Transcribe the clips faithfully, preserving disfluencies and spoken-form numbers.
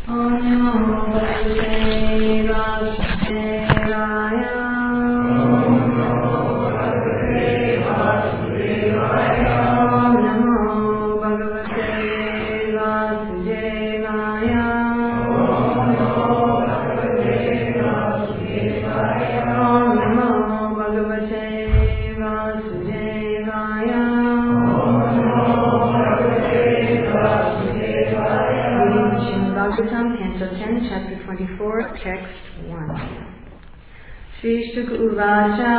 Chapter twenty-four, text one. Shri Shuka Uvacha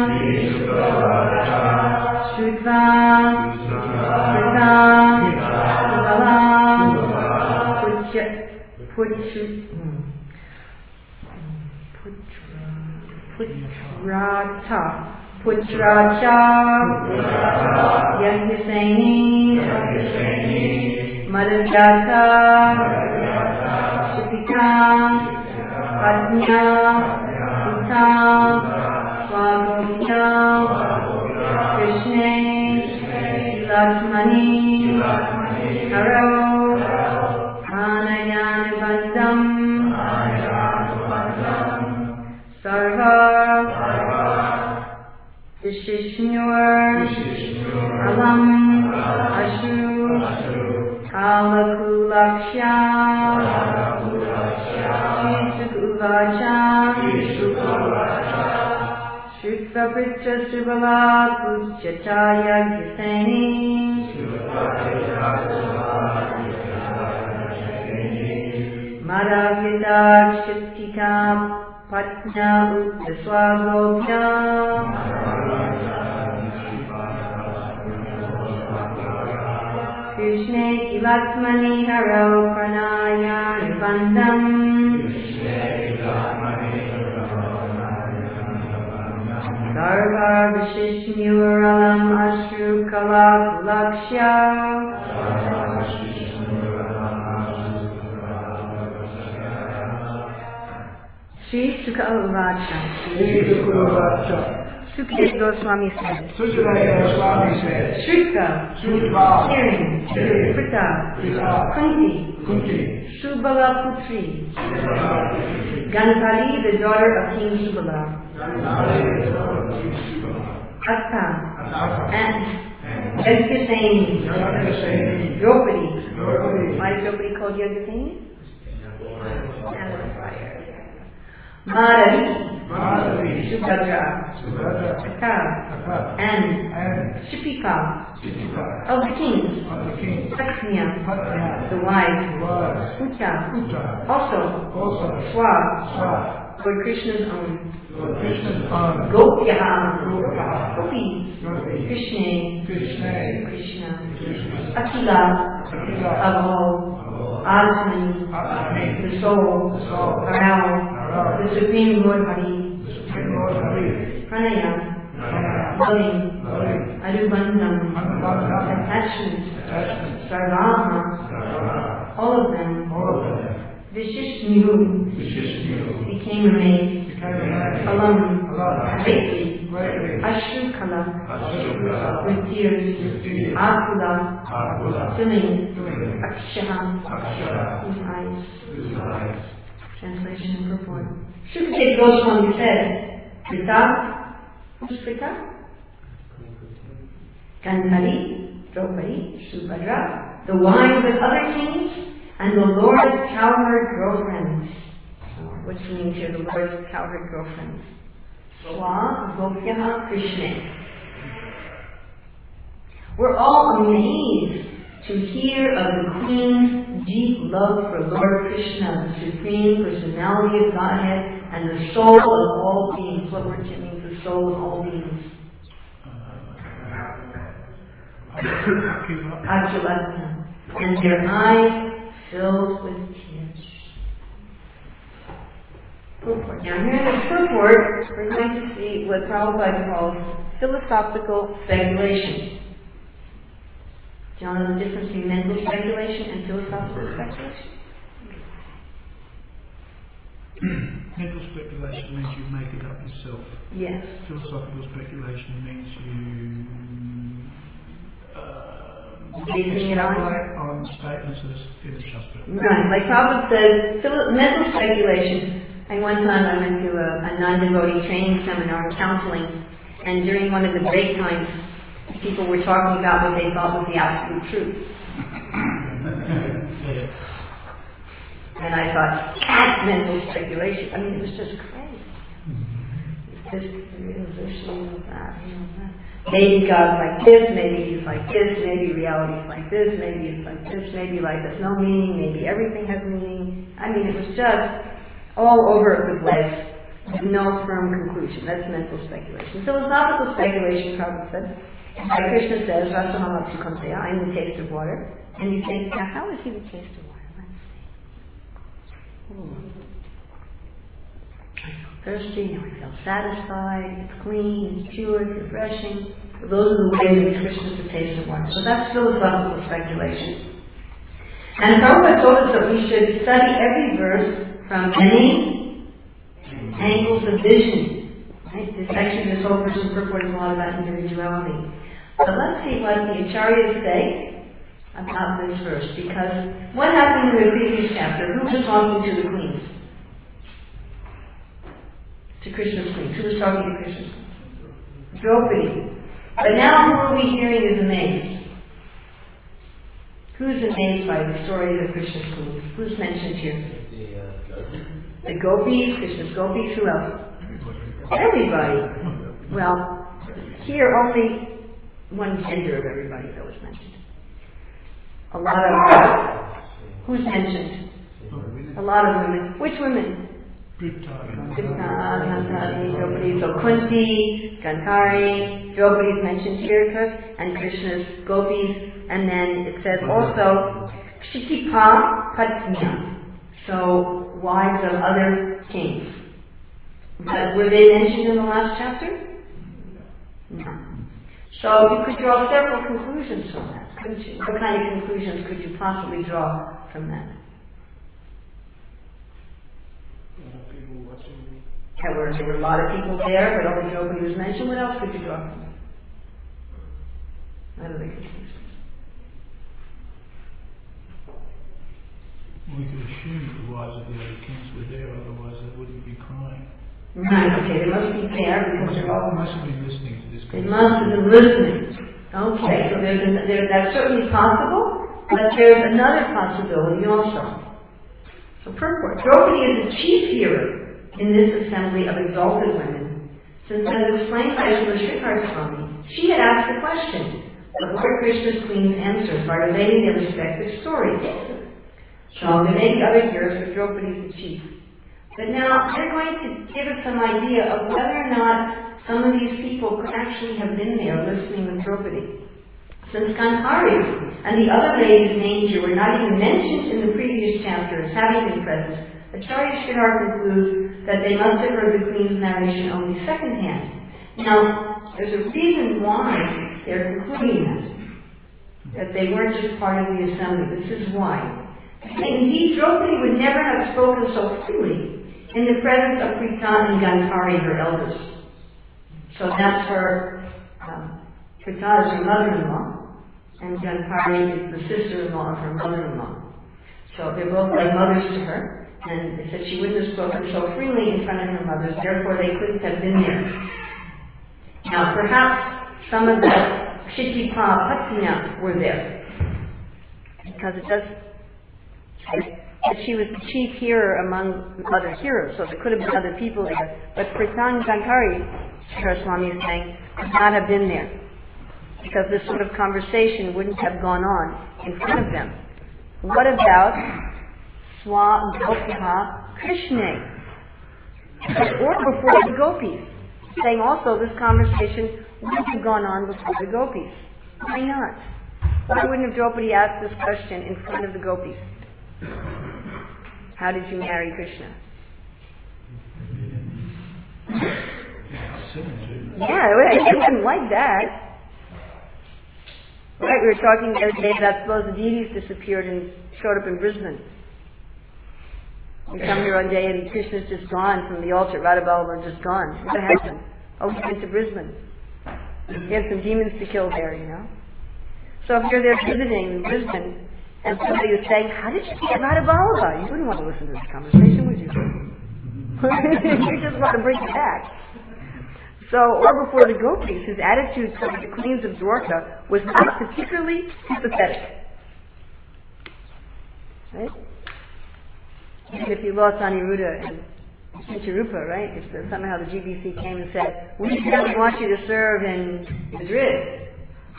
Shrutva Shrita Putrata Putracha Yagyaseni Madhujata Shipika Padnya Sita Swagopya Krishna Lakshmani Haro Pranayana Sarva Vishishnur Alam Ashu Kalakulakshya Shisukuvacha Shukvapritra Subala Puchachaya Gisani Madhavita Shuktika Patna Uttaswagopya Krishna Lakshmani Haro Pranaya Nibandam Sarva Vishishnyuralam Ashru Kalakulakshya Shri Shuka Uvacha Sukadeva Goswami said, Sukadeva Goswami said, Shrutva, Shrutva, hearing, Prita, Kunti, Kunti, Subala Putri, Ganpali, the daughter of King Subala, Atta, and Yagyaseni, Draupadi. Why is Draupadi called Yagyaseni? Madhavi, Subhadra, Akka, and Shipika, of the kings, Saksnya, the wife, Uta, also, Swa, for Krishna's own, Gopyaha, Gopis, Krishna, Krishna, Akila, of all, Atman, the soul, Haral, the Supreme Lord Hari, Pranaya, loving, Adubandam, attachment, Sarvama, all of them, Vishishnu, became amazed, Alam, greatly, Ashrukala, with tears, Akula, filling, Akshaha, with eyes. Translation and purport. Shukadeva Goswami said, Prita, who's Prita? Ganpali, Draupadi, Subhadra, the wives of other kings, and the Lord's cowherd girlfriends. What's the meaning here, the Lord's cowherd girlfriends? Swa, Gopyaha, Krishna. We're all amazed to hear of the Queen's deep love for Lord Krishna, the Supreme Personality of Godhead, and the soul of all beings. What word means the soul of all beings? Achalatna. And their eyes filled with tears. Purport. Now here in the purport, we're going to see what Prabhupada calls philosophical speculation. Do you know the difference between mental speculation and philosophical speculation? Mental speculation means you make it up yourself. basing it on. on statements in the Shastra. Right, like Prabhupada says, philo- mental speculation. And one time I went to a, a non-devotee training seminar on counseling, and during one of the break times, people were talking about what they thought was the absolute truth. And I thought, that's mental speculation. I mean, it was just crazy. This, this, that, you know, that. Maybe God's like this, maybe He's like this, maybe reality's like this, maybe it's like this, maybe life has no meaning, maybe everything has meaning. I mean, it was just all over the place with no firm conclusion. That's mental speculation. Philosophical speculation, Prabhupada said, like Krishna says, Rasamam Apsukamtaya, I'm the taste of water. And you think, now how is He the taste of water? Let's see. Hmm. I feel thirsty, now I feel satisfied, it's clean, it's pure, it's refreshing. So those are the ways in which Krishna is the taste of water. So that's philosophical speculation. And Prabhupada told us that we should study every verse from many angles of vision. Right? This, actually, this whole verse is purporting a lot about individuality. But let's see what the Acharyas say about this verse. Because what happened in the previous chapter? Who was talking to the queens? To Krishna's queens. Who was talking to Krishna's queens? Draupadi. But now who are we hearing is amazed? Who's amazed by the story of Krishna's queens? Who's mentioned here? The gopis, Krishna's gopis, who else? Everybody. Well, here only one gender of everybody that was mentioned. A lot of, who's mentioned? A lot of women. Which women? Krishna, Gandhari, Draupadi, so Kunti, Gandhari, Draupadi is mentioned here, and Krishna's gopis, and then it says also Kshikipa Patnya, so wives of other kings. But were they mentioned in the last chapter? No. So you could draw several conclusions from that, couldn't you? What kind of conclusions could you possibly draw from that? There were, there were a lot of people there, but only Draupadi was mentioned. What else could you draw from that? What other conclusions? We could assume that the wives of the other kings were there, otherwise they wouldn't be crying. Right, okay, they must be there because they're all... They must have been listening to this They must have been listening. Okay, so there's an, there, that's certainly possible, but there's another possibility also. So purport. Draupadi is the chief hero in this assembly of exalted women, since as explained by Srila Sridhar Swami, she had asked the question, but Lord Krishna's queens answered by relating their respective stories. So there may be other heroes, but Draupadi is the chief. But now they're going to give us some idea of whether or not some of these people could actually have been there listening with Draupadi. Since Gandhari and the other ladies named here were not even mentioned in the previous chapter as having been present, Acharya Sridhar concludes that they must have heard the queen's narration only secondhand. Now, there's a reason why they're concluding that, that they weren't just part of the assembly. This is why. Indeed, Draupadi would never have spoken so freely in the presence of Prita and Gandhari, her elders. So that's her, um, Prita is her mother-in-law, and Gandhari is the sister-in-law of her mother-in-law. So they're both like mothers to her. And they said she wouldn't have spoken so freely in front of her mothers, therefore they couldn't have been there. Now, perhaps some of the Kshikipa Patnya were there, because it does say that she was the chief hearer among other heroes, so there could have been other people there. But Pritan Gandhari, Sridhar Swami is saying, could not have been there, because this sort of conversation wouldn't have gone on in front of them. What about Swa Gopiha Krishna, or before the gopis, saying also this conversation wouldn't have gone on before the gopis. Why not? Why wouldn't have Draupadi asked this question in front of the gopis? How did you marry Krishna? Yeah, I wouldn't like that. Right, we were talking the other day about suppose the deities disappeared and showed up in Brisbane. We come here one day and Krishna's just gone from the altar. Radhaballabha just gone. What happened? Oh, he went to Brisbane. He had some demons to kill there, you know. So if you're there visiting in Brisbane, and somebody was saying, how did you get Radha Vallabha? You wouldn't want to listen to this conversation, would you? You just want to bring it back. So, or before the gopis, whose attitude towards the queens of Dwarka was not particularly sympathetic. Right? Even if you lost Aniruddha and Cincharupa, right? If the, somehow the G B C came and said, we really want you to serve in Madrid.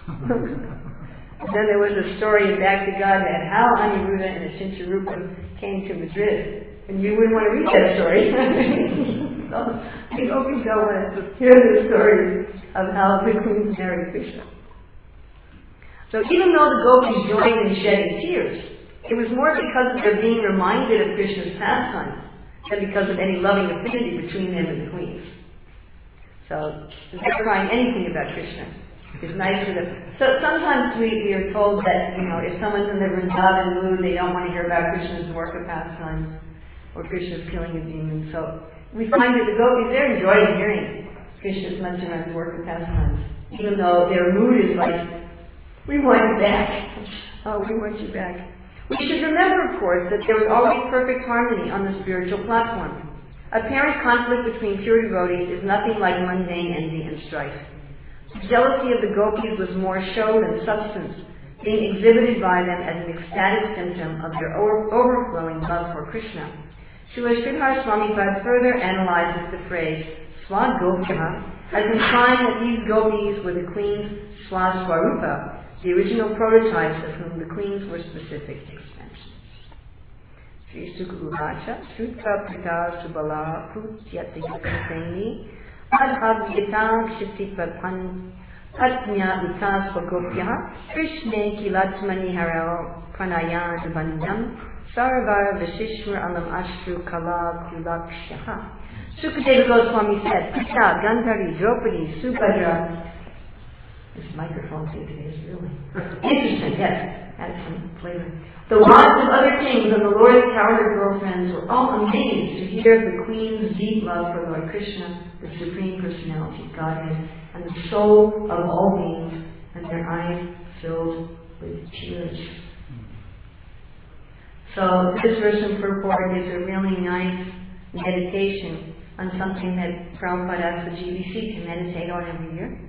Then there was a story in Back to Godhead how Aniruddha and Cincharupa came to Madrid. And you wouldn't want to read that story. So you always don't want to hear the stories of how the queens married Krishna. So even though the gopis joined in shedding tears, it was more because of their being reminded of Krishna's pastimes than because of any loving affinity between them and the queens. So they're crying anything about Krishna. It's nice for them. So sometimes we, we are told that, you know, if someone's in the Vrindavan mood, they don't want to hear about Krishna's work of pastimes or Krishna's killing of demons. So we find that the gopis, they're enjoying hearing Krishna's mention of his work of pastimes, even though their mood is like, we want you back. Oh, we want you back. We should remember, of course, that there was always perfect harmony on the spiritual platform. Apparent conflict between pure devotees is nothing like mundane envy and strife. The jealousy of the gopis was more show than substance, being exhibited by them as an ecstatic symptom of their over- overflowing love for Krishna. Srila Sridhar Swamipad further analyzes the phrase Swadgopya as implying that these gopis were the queen's Swadswarupa, the original prototypes of whom the queens were specific extensions. Sri Sukha Uvacha, Srutka Prita Subala Putyati Yasaseni, Adhabhyata Kshitipapan Patnya Vitas Svagopya, Krishne Kilatmani Haro Pranayan Bandam, Saravar Vishishmar Alam Ashru Kala Kulakshaha. Sukadeva Goswami said, Pita, Gandhari, Draupadi, Subhadra. This microphone thing today is really interesting, yes. Add some flavor. The wives of other kings and the Lord's cowherd girlfriends were all amazed to hear the queen's deep love for Lord Krishna, the Supreme Personality of Godhead, and the soul of all beings, and their eyes filled with tears. So this verse in purport is a really nice meditation on something that Prabhupada asked the G B C to meditate on every year.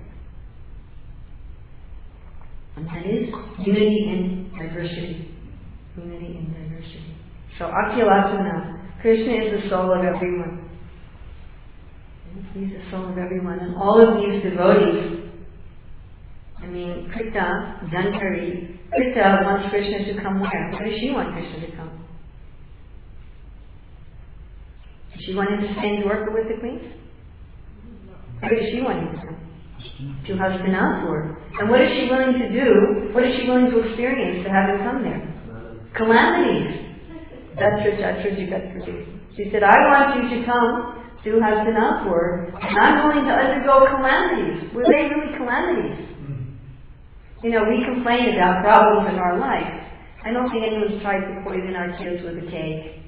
And that is unity in diversity. Unity in diversity. So Akhilatana, Krishna is the soul of everyone. He's the soul of everyone. And all of these devotees, I mean, Krita, Gandhari, Krita wants Krishna to come where? Where does she want Krishna to come? Does she want him to stay in Dwarka with the queens? Where does she want him to come? To Hastinapur. And what is she willing to do? What is she willing to experience to have him come there? Calamities. That's her, that's her, that's her. She said, I want you to come to Hastinapur, and I'm willing to undergo calamities. Were they really calamities? You know, we complain about problems in our life. I don't think anyone's tried to poison our kids with a cake.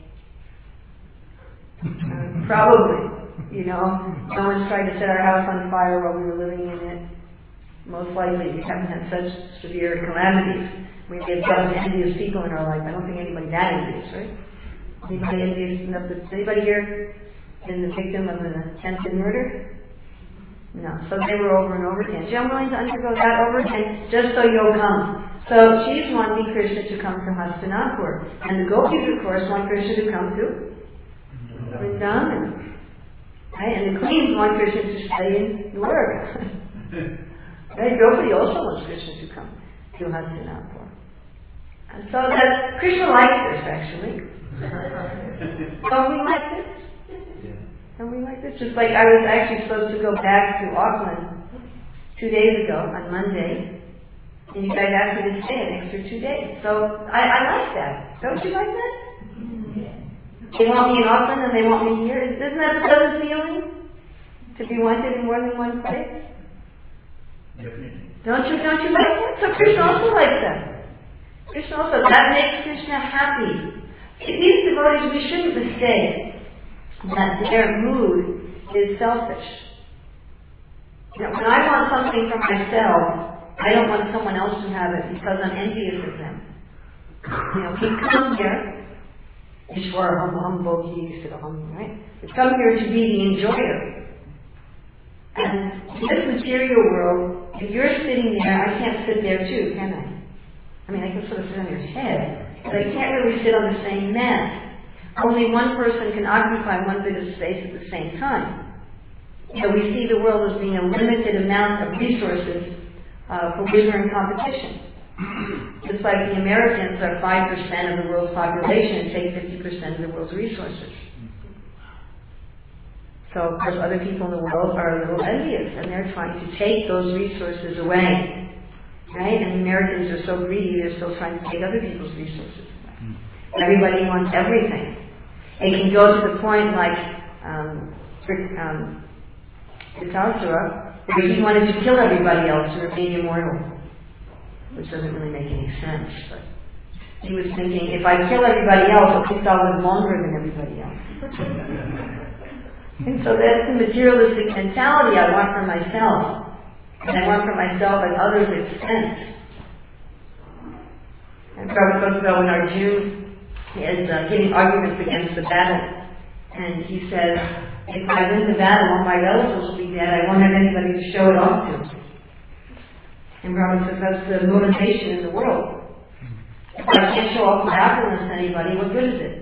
Uh, probably. You know, no one's tried to set our house on fire while we were living in it. Most likely we haven't had such severe calamities. We have some envious people in our life. I don't think anybody that envious, right? Anybody envious enough to, anybody here been the victim of an attempted murder? No. So they were over and over again. I'm willing to undergo that over again just so you'll come. So she's wanting Krishna to come to Hastinapur. And the gopis, of course, want Krishna to come to Vrindavan. Right? And the queens want Krishna to stay in Dwarka. Right? Draupadi also wants Krishna to come to Hastinapur. And so that Krishna likes this, actually. Don't we like this? Don't we like this? Just like I was actually supposed to go back to Auckland two days ago on Monday, and you guys asked me to stay an extra two days. So I, I like that. Don't you like that? They want me in Auckland and they want me here. Isn't that a pleasant feeling? To be wanted in more than one place? Don't you, don't you like that? So Krishna also likes that. Krishna also, that makes Krishna happy. See, these devotees, we shouldn't mistake that their mood is selfish. You know, when I want something for myself, I don't want someone else to have it because I'm envious of them. You know, we come here, Ishwar hum hum bogi hum, right? We come here to be the enjoyer. And in this material world, if you're sitting there, I can't sit there too, can I? I mean, I can sort of sit on your head, but I can't really sit on the same mat. Only one person can occupy one bit of space at the same time. So we see the world as being a limited amount of resources uh, for winner and competition. Just like the Americans are five percent of the world's population and take fifty percent of the world's resources. So, of course, other people in the world are a little envious, and they're trying to take those resources away. Right? And Americans are so greedy, they're still trying to take other people's resources away. Everybody wants everything. It can go to the point like um, um, Dhritarashtra, where he wanted to kill everybody else to remain immortal, which doesn't really make any sense. But he was thinking, if I kill everybody else, at least I'll live longer than everybody else. And so that's the materialistic mentality I want for myself. And I want for myself at others' expense. And Prabhupada talks about when Arjuna is uh, getting arguments against the battle. And he says, if I win the battle, all my relatives will be dead. I won't have anybody to show it off to. And Prabhupada says that's the motivation in the world. If I can't show off my happiness to anybody, what good is it?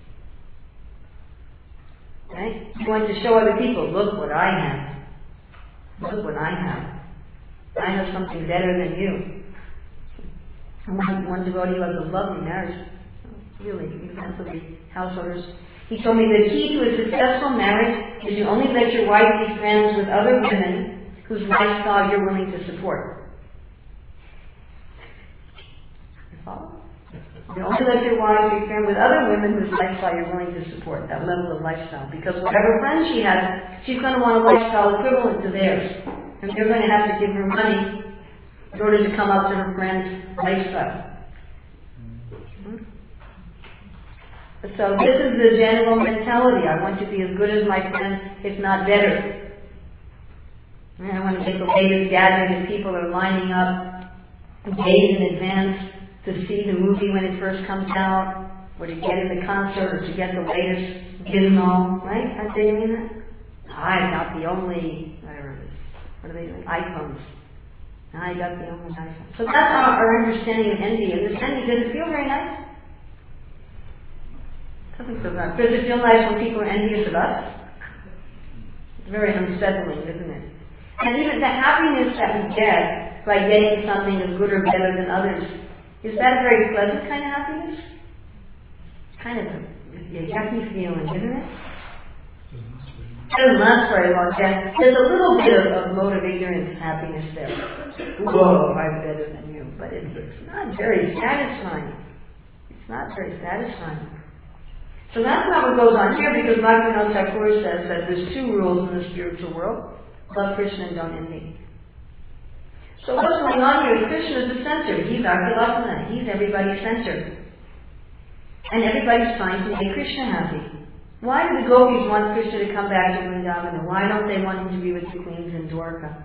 Right? You want to show other people, look what I have. Look what I have. I have something better than you. One, one devotee has a lovely marriage. Really, exemplary householders. He told me the key to a successful marriage is you only let your wife be friends with other women whose lifestyle you're willing to support. You follow? You only let your wife be friends with other women whose lifestyle you're willing to support, that level of lifestyle. Because whatever friends she has, she's going to want a lifestyle equivalent to theirs. And they're going to have to give her money in order to come up to her friend's lifestyle. So this is the general mentality. I want to be as good as my friends, if not better. And I want to get the latest gathering and people are lining up days in advance to see the movie when it first comes out, or to get in the concert, or to get the latest gizmo, right? Aren't they doing that? I got the only, whatever it is, what are they doing? iPhones. I got the only iPhone. So that's our, our understanding of envy. And this envy, does it feel very nice? Doesn't feel nice. Does it feel nice when people are envious of us? It's very unsettling, isn't it? And even the happiness that we get by getting something as good or better than others, is that a very pleasant kind of happiness? Kind of a, a yucky feeling, isn't it? It doesn't last very long. Yeah. There's a little bit of, of mode of ignorance happiness there. Whoa, I'm better than you. But it, it's not very satisfying. It's not very satisfying. So that's not what goes on here, because Bhaktivinoda Thakur says that there's two rules in the spiritual world. Love Krishna and don't envy. So what's going on here is Krishna is the center. He's Akhilatana. He's everybody's center. And everybody's trying to make Krishna happy. Why do the gopis want Krishna to come back to Vrindavan? Why don't they want him to be with the queens in Dwarka?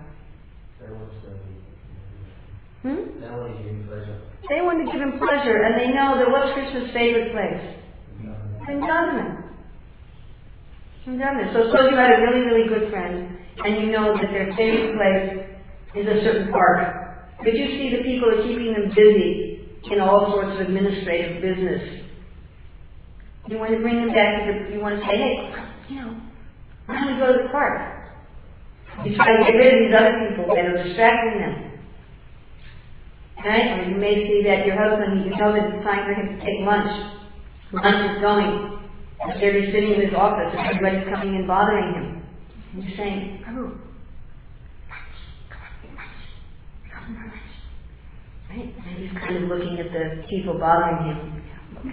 Hmm? They want to give him pleasure. They want to give him pleasure, and they know that what's Krishna's favorite place? Vrindavan. Vrindavan. So suppose you had a really, really good friend, and you know that their favorite place is a certain park. But you see the people are keeping them busy in all sorts of administrative business. You want to bring them back to the, you want to say, hey, you know, why don't we go to the park? You try to get rid of these other people that are distracting them. Right? Or you may see that your husband, you know that it's time for him to take lunch. Lunch is going. And there he's sitting in his office and everybody's coming and bothering him. And he's saying, Prabhu, right? And he's kind of looking at the people bothering him.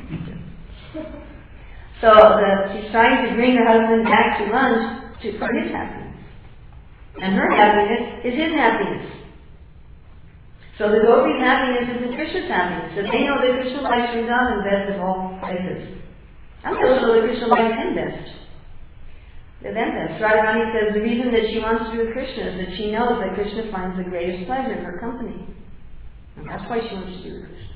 So the, she's trying to bring her husband back to lunch to, for his happiness. And her happiness is his happiness. So the gopi's happiness is in Krishna's happiness. So they know that Krishna likes Vrindavan best of all places. And they also know that Krishna likes him best. to them this. Radharani says the reason that she wants to be with Krishna is that she knows that Krishna finds the greatest pleasure in her company. And that's why she wants to be with Krishna.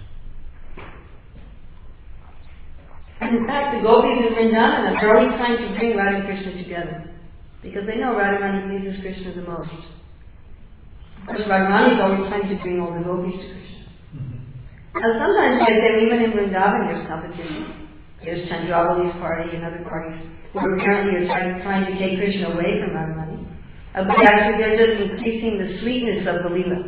And in fact, the gopis in Vrindavan are always trying to bring Radha and Krishna together. Because they know Radharani pleases Krishna the most. Of course, Radharani is always trying to bring all the gopis to Krishna. Mm-hmm. And sometimes, like there, even in Vrindavan, there's competition. There's Chandravali's party and other parties who apparently are trying, trying to take Krishna away from Radharani. Uh, but actually, they're just increasing the sweetness of the Leela.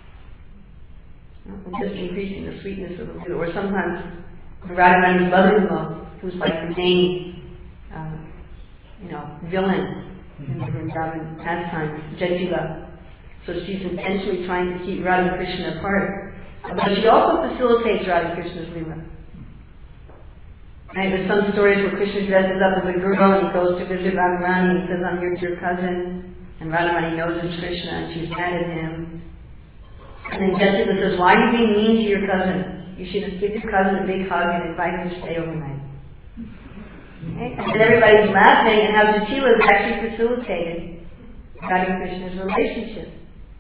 Just increasing the sweetness of the Leela. Or sometimes, Radharani's mother-in-law, who's like the main, uh, you know, villain in the Vrindavan pastime, Jatila. So she's intentionally trying to keep Radha and Krishna apart. But she also facilitates Radha and Krishna's Leela. Right? There's some stories where Krishna dresses up as a girl and he goes to visit Radharani and says, I'm your dear cousin. And Radharani knows it's Krishna and she's mad at him. And then Jatila says, why are you being mean to your cousin? You should give your cousin a big hug and invite him to stay overnight. Okay? And then everybody's laughing and how Jatila is actually facilitated Radha and Krishna's relationship.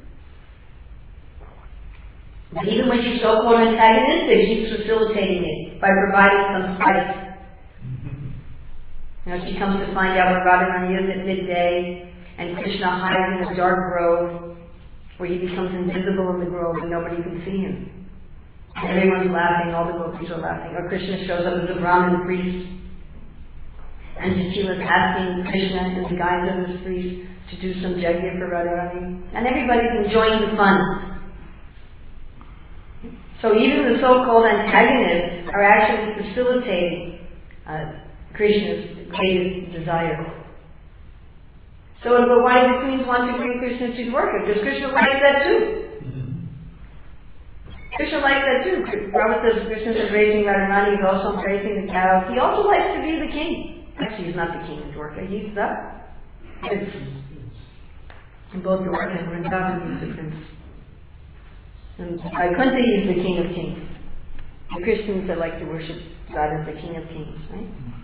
But even when she's so-called antagonistic, she's facilitating it by providing some spice. You know, she comes to find out where Radharani is at midday, and Krishna hides in a dark grove, where he becomes invisible in the grove and nobody can see him. And everyone's laughing, all the gopis are laughing. Or Krishna shows up as a Brahmin priest, and Jatila's asking Krishna in the guise of this priest to do some yajna for Radharani. And everybody's enjoying the fun. So even the so-called antagonists are actually facilitating uh, Krishna's greatest desire. So, but why do the queens want to bring Krishna to Dwarka? Because Krishna likes that too. Krishna likes that too. Prabhupada says Krishna is embracing Radharani, he's also embracing the cows. He also likes to be the king. Actually, he's not the king of Dwarka, he's the prince. In both Dwarka and Vrindavan, he's the prince. And Vaikuntha is the king of kings. The Christians that like to worship God as the king of kings, right?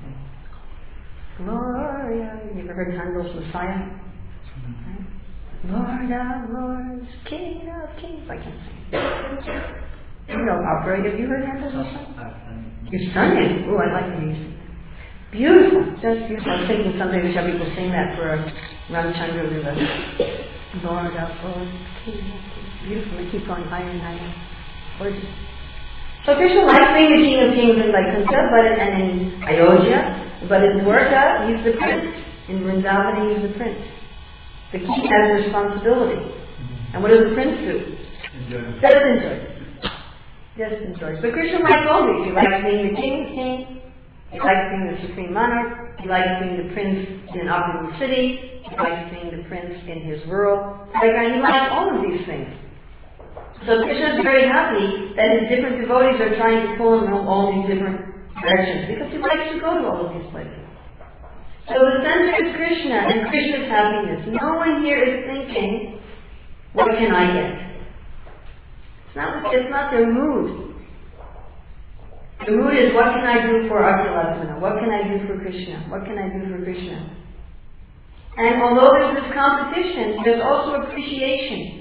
Gloria. You ever heard Handel's Messiah? Right? Lord of lords, King of kings. I can't sing. You know opera. Have you heard Handel's Messiah? You're stunning. Oh, I like the music. Beautiful. Just beautiful. I was thinking someday we shall people sing that for Ramchandra Lila. Lord of lords, King of kings. Beautiful. They keep going higher and higher. Gorgeous. So Krishna likes being the king of kings in Vaikuntha, but in, and in Ayodhya, but in Dwarka, he's the prince. In Vrindavan, he's the prince. The king has a responsibility. And what does the prince do? Enjoy. Just enjoy. Just enjoy. But Krishna likes all these. He likes being the king's king. He likes being the supreme monarch. He likes being the prince in an opulent city. He likes being the prince in his rural playground. He likes all of these things. So Krishna is very happy that his different devotees are trying to pull him in all these different directions because he likes to go to all of these places. So the center is Krishna and Krishna's happiness. No one here is thinking, what can I get? It's not, it's not their mood. The mood is, what can I do for Akhilatmana? What can I do for Krishna? What can I do for Krishna? And although there's this competition, there's also appreciation.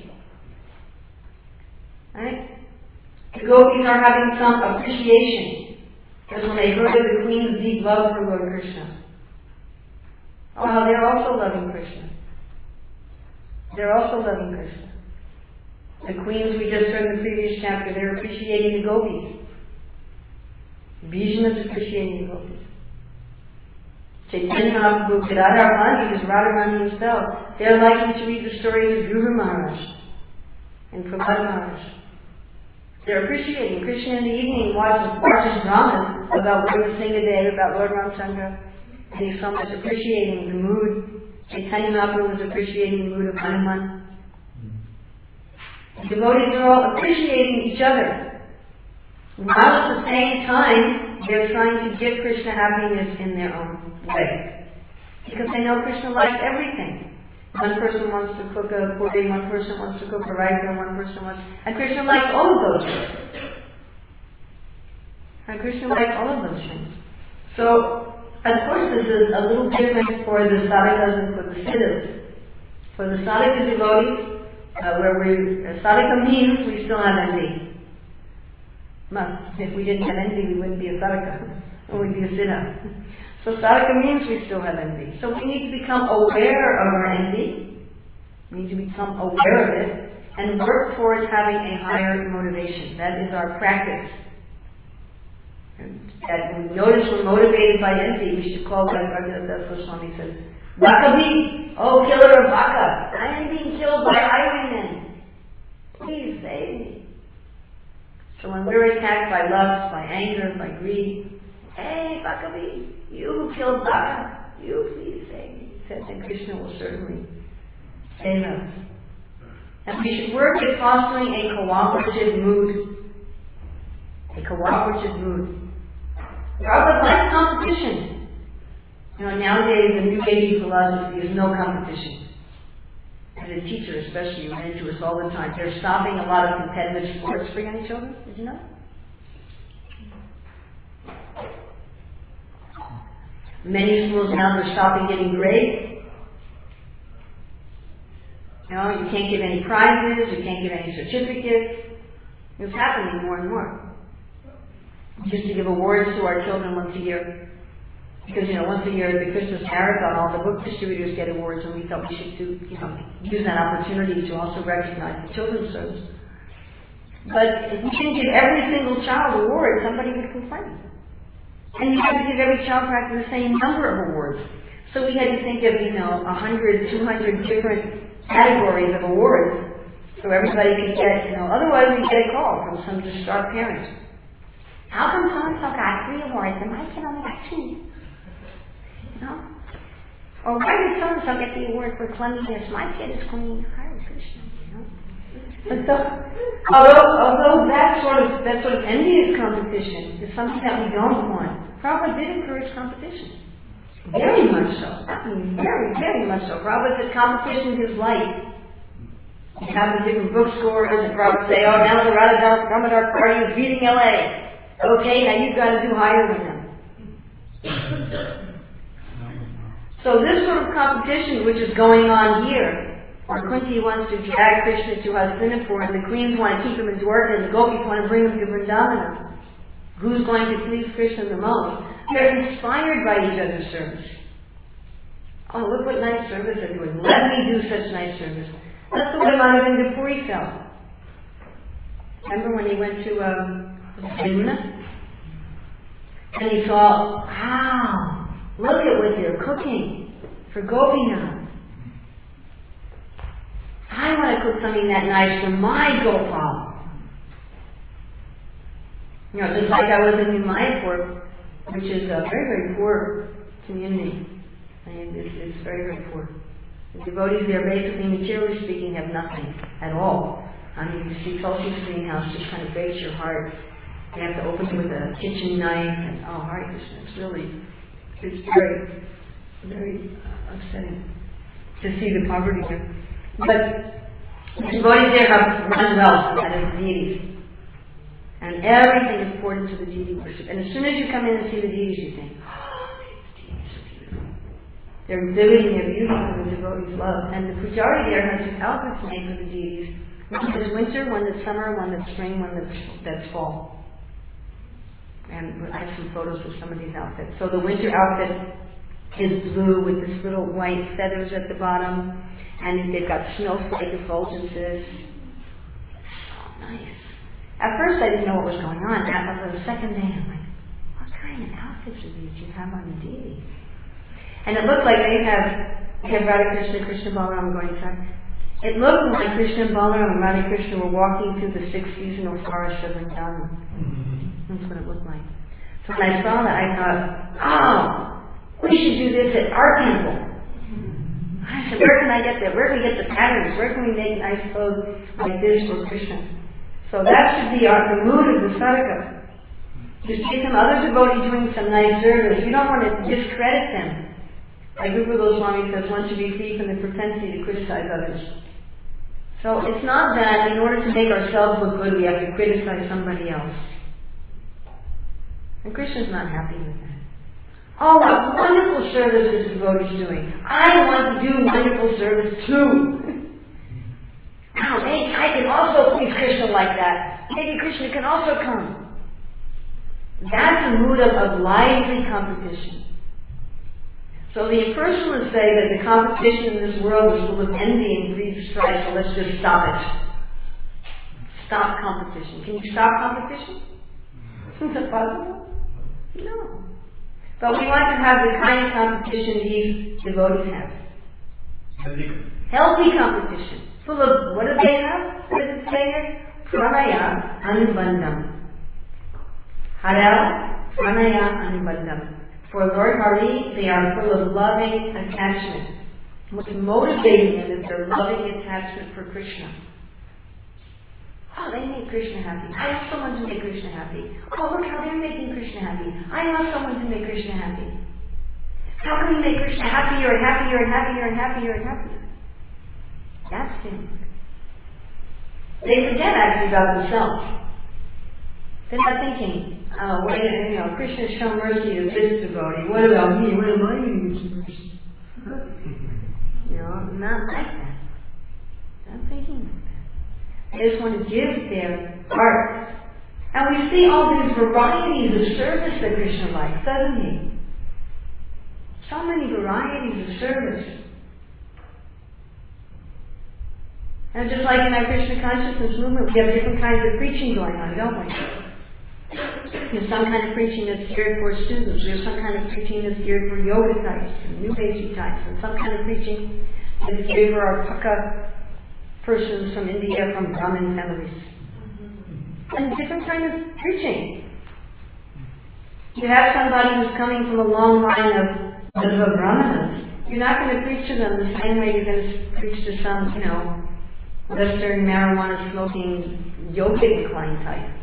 Right? The gopis are having some appreciation. Because when they heard of the queen's deep love for Lord Krishna, oh, they're also loving Krishna. They're also loving Krishna. The queens we just heard in the previous chapter, they're appreciating the gopis. Bhishma is appreciating the gopis. Chaitanya Mahaprabhu, Radharani, which is Radharani himself, they're liking to read the stories of Dhruva Maharaj and Prahlad Maharaj. They're appreciating. Krishna in the evening watches, watches dramas about Lord Singhadev, about Lord Ramchandra, and he's so much appreciating the mood. Chaitanya Mahaprabhu was appreciating the mood of Hanuman. The devotees are all appreciating each other. While at the same time, they're trying to give Krishna happiness in their own way. Because they know Krishna likes everything. One person wants to cook a puri, one person wants to cook a raita, one person wants... And Krishna likes all of those things. And Krishna likes all of those things. So, Of course, this is a little different for the sadhakas and for the siddhas. For the sadhaka devotees, uh, where we, uh, sadhaka means we still have envy. Must. If we didn't have envy, we wouldn't be a sadhaka. Or we'd be a siddha. So sadhaka means we still have envy. So we need to become aware of our envy. We need to become aware of it and work towards having a higher motivation. That is our practice. And that when we notice we're motivated by envy, we should call, like Bhagavad Goswami says, Bhakavi, oh killer of Bhaka, I am being killed by highwaymen. Please save me. So when we're attacked by lust, by anger, by greed, hey Bhakavi, you who killed Bhaka, you please save me. Says, and Krishna will certainly save us. And we should work at fostering a cooperative mood. A cooperative mood. Prabhupada likes competition. You know, nowadays the New Age philosophy is no competition. As a teacher especially, you run into us all the time. They're stopping a lot of competitive sports for young children. Did you know? Many schools now are stopping getting grades. You know, you can't give any prizes, you can't give any certificates. It's happening more and more. We used to give awards to our children once a year. Because, you know, once a year at the Christmas Marathon, all the book distributors get awards, and we thought we should do, you know, use that opportunity to also recognize the children's service. But if we didn't give every single child awards, somebody would complain. And you had to give every child practically the same number of awards. So we had to think of, you know, one hundred, two hundred different categories of awards so everybody could get, you know, otherwise we get a call from some distraught parent. How come so-and-so got three awards and my kid only got two? You know? Or why did so-and-so get the award for cleanliness? My kid is clean. Hare Krishna, you know? And so, although, although that sort of, that sort of envious competition is something that we don't want, Prabhupada did encourage competition. Very much so. I mean, very, very much so. Prabhupada said competition is life. You have the different book scores, and Prabhupada say, oh, now the Radha Damodar party is beating L A. Okay, now you've got to do higher than them. So this sort of competition which is going on here, where Kunti wants to drag Krishna to Hastinapur, and the queens want to keep him in Dwarka, and the gopis want to bring him to Vrindavana. Who's going to please Krishna the most? They're inspired by each other's service. Oh, look what nice service they're doing. Let me do such nice service. That's the way Madhavendra Puri felt. Remember when he went to um, Yamuna? And he saw, wow, look at what they're cooking for Gopinath. I want to cook something that nice for my Gopal. You know, just like I was in Mayapur, which is a very, very poor community. I mean, it's, it's very, very poor. The devotees there, basically, materially speaking, have nothing at all. I mean, you see Tulsi's greenhouse just kind of breaks your heart. You have to open it with a kitchen knife, and oh, Hare Krishna, it's really, it's very, very upsetting to see the poverty there. But the devotees there have one wealth, that is deities. And everything is poured into the deity worship. And as soon as you come in and see the deities, you think, oh, these deities are beautiful. They're exhibiting their beauty for the devotees' love. And the pujari there has two outfits made for the deities. One that's winter, one that's summer, one that's spring, one that's, that's fall. And I have some photos of some of these outfits. So the winter outfit is blue with this little white feathers at the bottom. And they've got snowflake effulgences. So nice. At first I didn't know what was going on. After the second day I'm like, what kind of outfits are these you have on the deity? And it looked like they have, they have Radha Krishna, Krishna Balaram going inside. It looked like Krishna Balaram and Radha Krishna were walking through the six seasonal forests of Vrindavan. That's what it looked like. So when I saw that I thought, oh, we should do this at our temple. I said, where can I get that? Where can we get the patterns? Where can we make nice clothes like this for Krishna? So that should be our, the mood of the sadhaka. You see some other devotee doing some nice service. You don't want to discredit them. Like Rupa Goswami says, one should be free from the propensity to criticize others. So it's not that in order to make ourselves look good, we have to criticize somebody else. And Krishna's not happy with that. Oh, what wonderful service this devotee is doing. I want to do wonderful service too. Now, maybe I can also please Krishna like that. Maybe Krishna can also come. That's a mood of, of lively competition. So the impersonalists say that the competition in this world is full of envy and greed, strife, so let's just stop it. Stop competition. Can you stop competition? Is that possible? No. But we want to have the kind of competition these devotees have. Healthy. Healthy competition. Full of, what do they have? What does it say here? Pranaya Anubandham. Hara Pranaya Anubandham. For Lord Hari, they are full of loving attachment. What's motivating them is their loving attachment for Krishna. Oh, they make Krishna happy. I want someone to make Krishna happy. Oh, look how they're making Krishna happy. I want someone to make Krishna happy. How can we make Krishna happier and happier and happier and happier and happier? That's it. They forget actually about themselves. They're not thinking, oh, wait, you know, Krishna show mercy to this devotee. What about me? What am I going to do? You know, not like that. Not thinking like that. They just want to give their heart. And we see all these varieties of service that Krishna likes, doesn't he? So many varieties of service. And just like in our Krishna consciousness movement, we have different kinds of preaching going on, don't we? There's some kind of preaching that's geared for students. There's some kind of preaching that's geared for yoga types and New Age types, and some kind of preaching that's geared for our Paka persons from India, from Brahmin families. And different kind of preaching. You have somebody who's coming from a long line of, of Brahmanas. You're not going to preach to them the same way you're going to preach to some, you know, Western marijuana smoking yogic inclined type.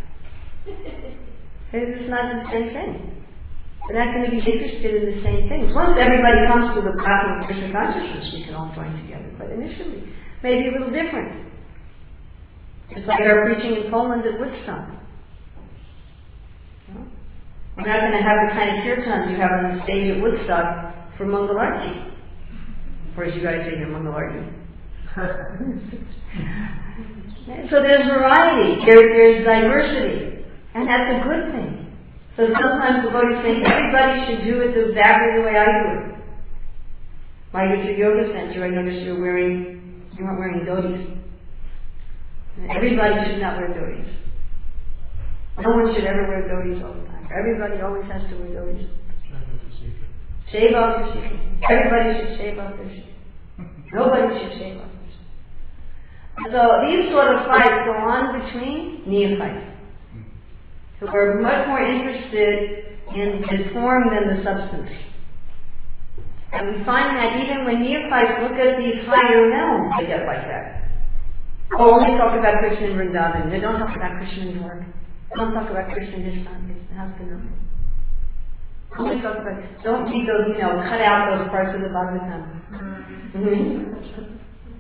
It's not the same thing. They're not going to be interested in the same things. Once everybody comes to the path of Krishna consciousness, we can all join together. But initially, maybe a little different. It's like our preaching in Poland at Woodstock. You know? We're not going to have the kind of kirtans you have on the stage at Woodstock for Mangalarti. Of course, you guys say you're Mangalarti. So there's variety, there, there's diversity, and that's a good thing. So sometimes devotees think everybody should do it exactly the way I do it. Like at your yoga center, I noticed you're wearing, you weren't wearing dhotis. Everybody should not wear dhotis. No one should ever wear dhotis all the time. Everybody always has to wear dhotis. Shave off your secret. Everybody should shave off their secret. Nobody should shave off their secret. So these sort of fights go on between neophytes, who are much more interested in the form than the substance. And we find that even when neophytes look at these higher realms, they get like that. Oh, only talk about Krishna in Vrindavan. They don't talk about Krishna in Dwarka. Don't talk about Krishna in Ishtan. It has to know. Only talk about, don't read those, you know, cut out those parts of the Bhagavatam.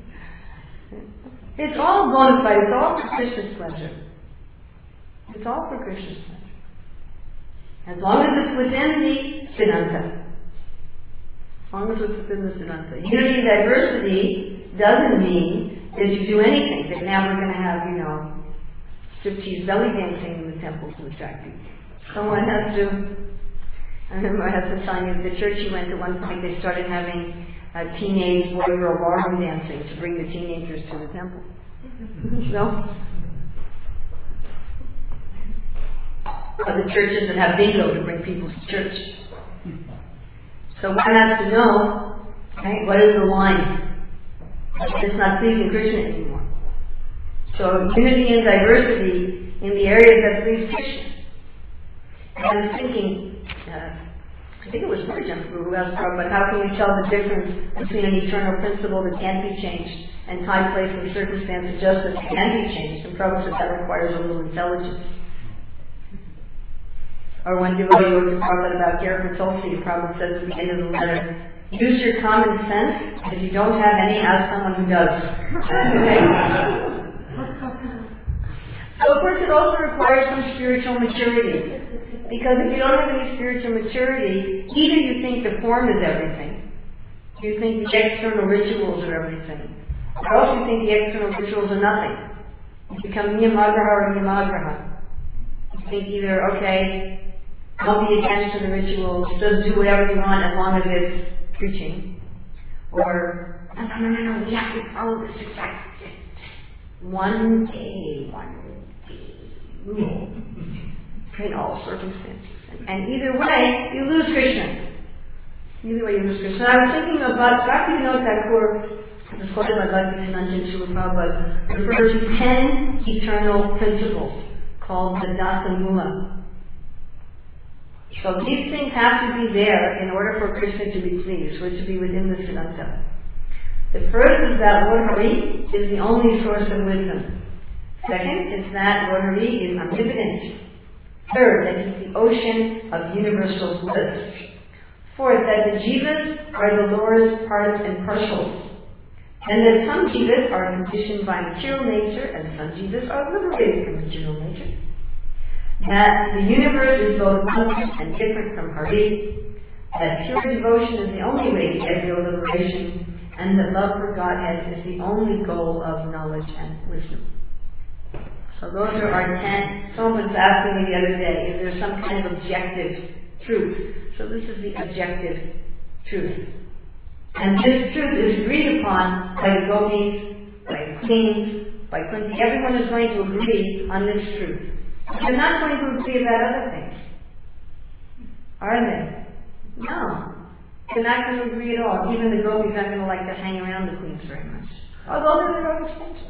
It's all bona fide. It's all for Krishna's pleasure. It's all for Krishna's pleasure. As long as it's within the Siddhanta. As long as it's within the Siddhanta. Unity and diversity doesn't mean that you do anything. That now we're going to have, you know, striptease belly dancing in the temple to attract people. Someone has to. I remember I had to tell you the church you went to one point, they started having uh, teenage boy-girl ballroom dancing to bring the teenagers to the temple. No? Or the churches that have bingo to bring people to church. So one has to know, right, what is the line? It's not pleasing Krishna anymore. So unity and diversity in the areas that please Krishna. And I was thinking, uh, I think it was Purjan who asked Prabhupada, how can we tell the difference between an eternal principle that can't be changed and time, place, and circumstance of justice that can be changed? And Prabhupada said that requires a little intelligence. Or when devotee wrote to Prabhupada about Garika Tulsi, Prabhupada says at the end of the letter, use your common sense, and if you don't have any, ask someone who does. So of course it also requires some spiritual maturity. Because if you don't have any spiritual maturity, either you think the form is everything, you think the external rituals are everything, or else you think the external rituals are nothing. You become niyamagraha or niyamagraha. You think either, okay, don't be attached to the rituals, just do whatever you want as long as it's preaching. Or, no, no, no, no, no, we have to follow this exact one day, one day rule in all circumstances. And either way, you lose Krishna. Either way, you lose Krishna. I was thinking about Bhakti Vinod Thakur, the quoted by Bhaktivinoda Srila Prabhupada, refers to ten eternal principles called the Dasa Mula. So these things have to be there in order for Krishna to be pleased, or to be within the Siddhanta. The first is that Lord Hari is the only source of wisdom. Second is that Lord Hari is omnipotent. Third, that he is the ocean of universal bliss. Fourth, that the jivas are the Lord's parts and partials. And that some jivas are conditioned by material nature and some jivas are liberated from material nature. That the universe is both one and different from Hari. That pure devotion is the only way to get real liberation. And that love for Godhead is the only goal of knowledge and wisdom. So those are our ten. Someone was asking me the other day, is there some kind of objective truth? So this is the objective truth. And this truth is agreed upon by the gopis, by the kings, by Kunti. Everyone is going to agree on this truth. They're not going to agree about other things. Are they? No. They're not going to agree at all. Even the gopis aren't going to like to hang around the queens very much. Although they're their own extensions.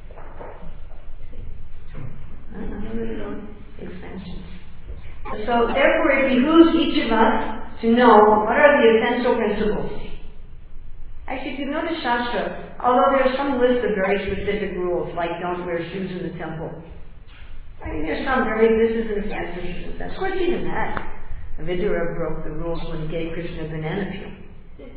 I don't know, they're their own extensions. So therefore it behooves each of us to know what are the essential principles. Actually, if you notice Shastra, although there's some list of very specific rules, like don't wear shoes in the temple. I mean, there's some very, this isn't offense, this isn't offense. Of course, even that. Vidura broke the rules when he gave Krishna a banana peel.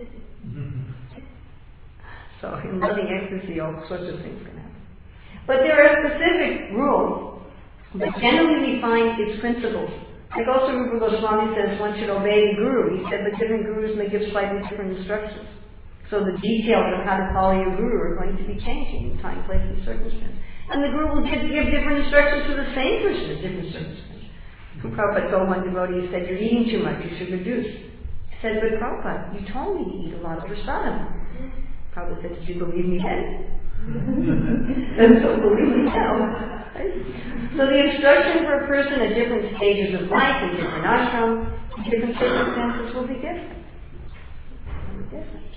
So in loving ecstasy, all sorts of things can happen. But there are specific rules, but generally we find its principles. Like also Rupa Goswami says one should obey the guru. He said, but different gurus may give slightly different instructions. So the details of how to follow your guru are going to be changing in time, place, and circumstance. And the guru will give, give different instructions to the same person in different circumstances. Prabhupada told one devotee, he said, you're eating too much, you should reduce. He said, but Prabhupada, you told me to eat a lot of prasadam. Prabhupada said, did you believe me then? And so believe me now. Right? So the instruction for a person at different stages of life, in different ashrams, in different circumstances will be different. Will be different.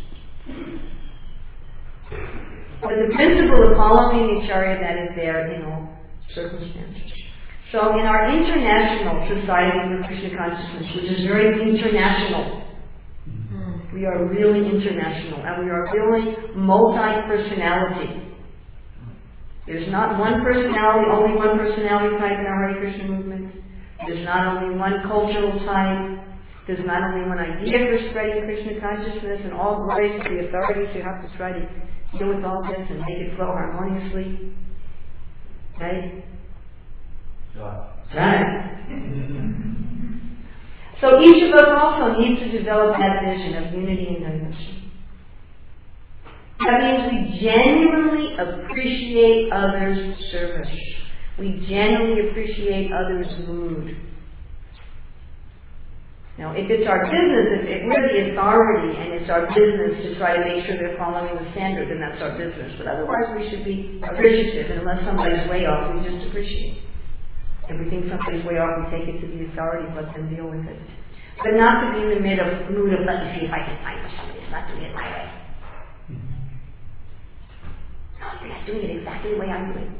But the principle of following the acharya that is there in all circumstances. So in our international society for Krishna consciousness, which is very international, we are really international, and we are really multi-personality. There's not one personality, only one personality type in our Hare Krishna movement. There's not only one cultural type. There's not only one idea for spreading Krishna consciousness, and all glories to the authorities who have to try to deal with all this and make it flow harmoniously. Right? Right. So each of us also needs to develop that vision of unity and diversity. That means we genuinely appreciate others' service. We genuinely appreciate others' mood. Now, if it's our business, if, if we're the authority and it's our business to try to make sure they're following the standard, then that's our business. But otherwise, we should be appreciative, and unless somebody's way off, we just appreciate. If we think somebody's way off, we take it to the authority, let them deal with it. But not to be in the mid of, mood of, let me see if I can find somebody who's not doing it my way. No, you're not doing it exactly the way I'm doing it.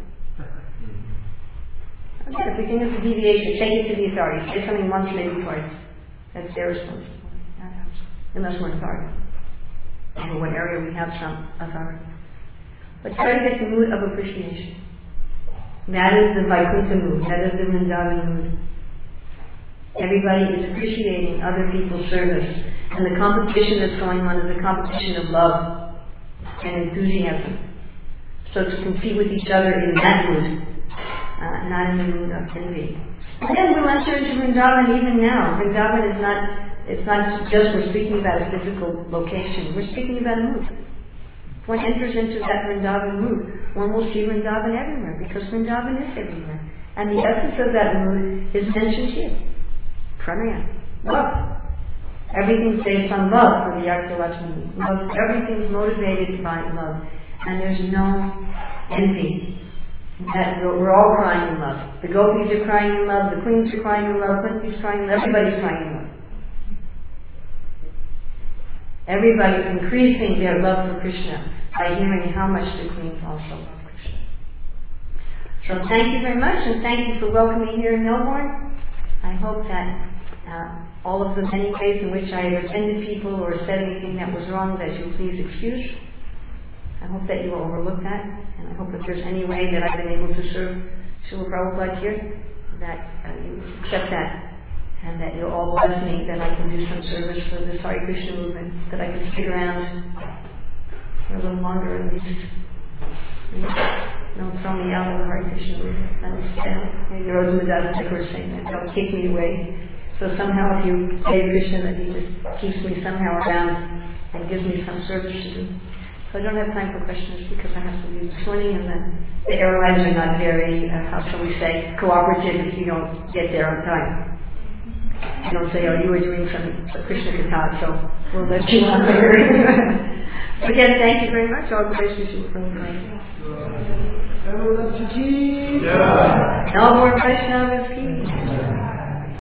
Again, if we think it's a deviation, take it to the authority. Say something once, maybe twice. That's their responsibility. Unless we're authority. In what area we have some authority. But try to get the mood of appreciation. That is the Vaikuntha mood. That is the Vrindavan mood. Everybody is appreciating other people's service. And the competition that's going on is a competition of love and enthusiasm. So to compete with each other in that mood, uh, not in the mood of envy. And then we'll enter into Vrindavan even now. Vrindavan is not, it's not just we're speaking about a physical location. We're speaking about a mood. If one enters into that Vrindavan mood, one will see Vrindavan everywhere, because Vrindavan is everywhere. And the essence of that mood is mentioned here. Pranaya. Love. Everything's based on love for the Archaeological. Love. Everything's motivated by love. And there's no envy. That we're, we're all crying in love. The gopis are crying in love, the queens are crying in love, Kunti's crying in love, everybody's crying in love. Everybody's increasing their love for Krishna by hearing how much the queens also love Krishna. So thank you very much, and thank you for welcoming here in Melbourne. I hope that uh, all of the many ways in which I have offended people or said anything that was wrong, that you'll please excuse. I hope that you will overlook that, and I hope if there's any way that I've been able to serve Srila Prabhupada here, that uh, you accept that, and that you'll all bless me, that I can do some service for this Hare Krishna movement, that I can stick around for a little longer at least. Don't throw me out of the Hare Krishna movement. Understand? Your Rosamadas Thakur saying that, don't kick me away. So somehow if you say Krishna, that he just keeps me somehow around and gives me some service to do. So I don't have time for questions because I have to leave this morning, and then the airlines are not very, uh, how shall we say, cooperative if you don't get there on time. You don't say, oh, you were doing some Krishna Katha, so we'll let you on there. Again, thank you very much. All the best to you from the Everyone, No more Vaishnavas.